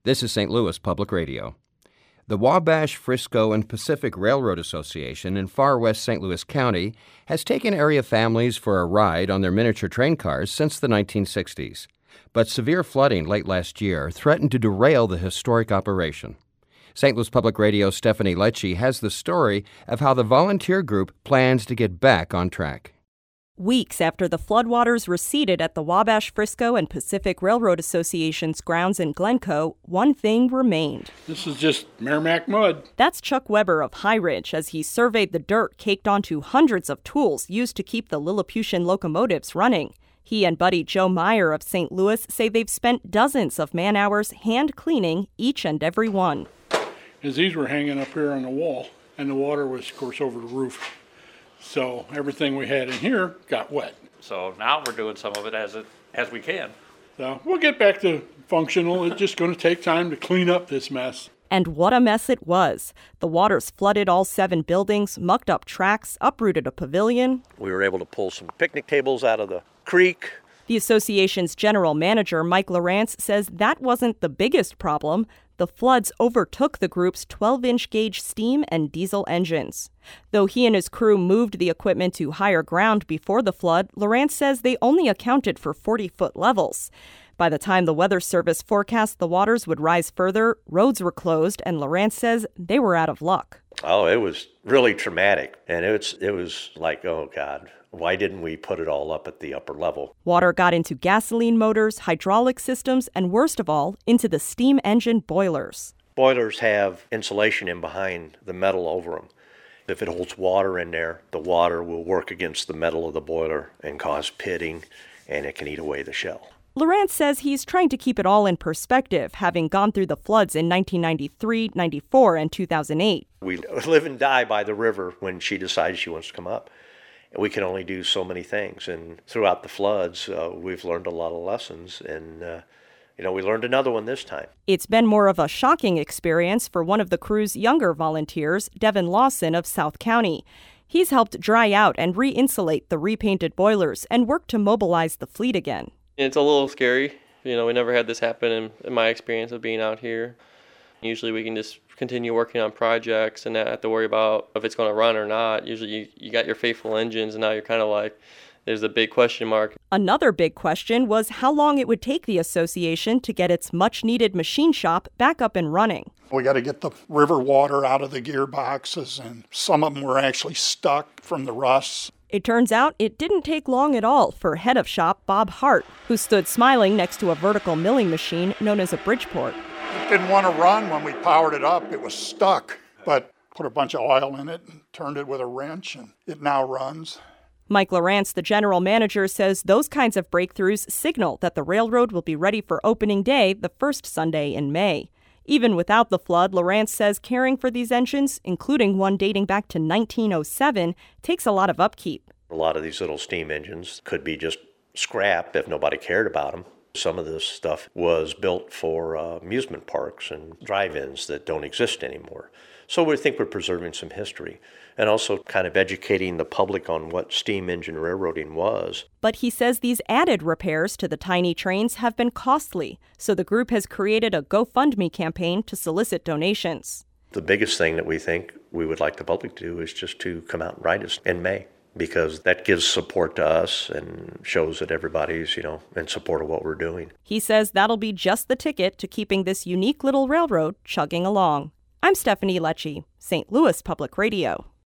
This is St. Louis Public Radio. The Wabash, Frisco, and Pacific Railroad Association in far west St. Louis County has taken area families for a ride on their miniature train cars since the 1960s. But severe flooding late last year threatened to derail the historic operation. St. Louis Public Radio's Stephanie Lecce has the story of how the volunteer group plans to get back on track. Weeks after the floodwaters receded at the Wabash, Frisco, and Pacific Railroad Association's grounds in Glencoe, one thing remained. This is just Merrimack mud. That's Chuck Weber of High Ridge as he surveyed the dirt caked onto hundreds of tools used to keep the Lilliputian locomotives running. He and buddy Joe Meyer of St. Louis say they've spent dozens of man-hours hand-cleaning each and every one. As these were hanging up here on the wall, and the water was, of course, over the roof. So everything we had in here got wet. So now we're doing some of it as we can. So we'll get back to functional. It's just going to take time to clean up this mess. And what a mess it was. The waters flooded all 7 buildings, mucked up tracks, uprooted a pavilion. We were able to pull some picnic tables out of the creek. The association's general manager, Mike Lawrence, says that wasn't the biggest problem. The floods overtook the group's 12-inch gauge steam and diesel engines. Though he and his crew moved the equipment to higher ground before the flood, Lawrence says they only accounted for 40-foot levels. By the time the Weather Service forecast the waters would rise further, roads were closed, and Lawrence says they were out of luck. Oh, it was really traumatic, and it was like, oh, God. Why didn't we put it all up at the upper level? Water got into gasoline motors, hydraulic systems, and worst of all, into the steam engine boilers. Boilers have insulation in behind the metal over them. If it holds water in there, the water will work against the metal of the boiler and cause pitting, and it can eat away the shell. Lawrence says he's trying to keep it all in perspective, having gone through the floods in 1993, 94, and 2008. We live and die by the river when she decides she wants to come up. We can only do so many things, and throughout the floods, we've learned a lot of lessons, and we learned another one this time. It's been more of a shocking experience for one of the crew's younger volunteers, Devin Lawson of South County. He's helped dry out and re-insulate the repainted boilers and work to mobilize the fleet again. It's a little scary. We never had this happen in my experience of being out here. Usually we can just continue working on projects and not have to worry about if it's going to run or not. Usually you got your faithful engines, and now you're kind of like, there's a big question mark. Another big question was how long it would take the association to get its much-needed machine shop back up and running. We got to get the river water out of the gearboxes, and some of them were actually stuck from the rust. It turns out it didn't take long at all for head of shop Bob Hart, who stood smiling next to a vertical milling machine known as a Bridgeport. It didn't want to run when we powered it up. It was stuck, but put a bunch of oil in it and turned it with a wrench, and it now runs. Mike Lawrence, the general manager, says those kinds of breakthroughs signal that the railroad will be ready for opening day the first Sunday in May. Even without the flood, Lawrence says caring for these engines, including one dating back to 1907, takes a lot of upkeep. A lot of these little steam engines could be just scrapped if nobody cared about them. Some of this stuff was built for amusement parks and drive-ins that don't exist anymore. So we think we're preserving some history and also kind of educating the public on what steam engine railroading was. But he says these added repairs to the tiny trains have been costly, so the group has created a GoFundMe campaign to solicit donations. The biggest thing that we think we would like the public to do is just to come out and ride us in May, because that gives support to us and shows that everybody's, in support of what we're doing. He says that'll be just the ticket to keeping this unique little railroad chugging along. I'm Stephanie Lecce, St. Louis Public Radio.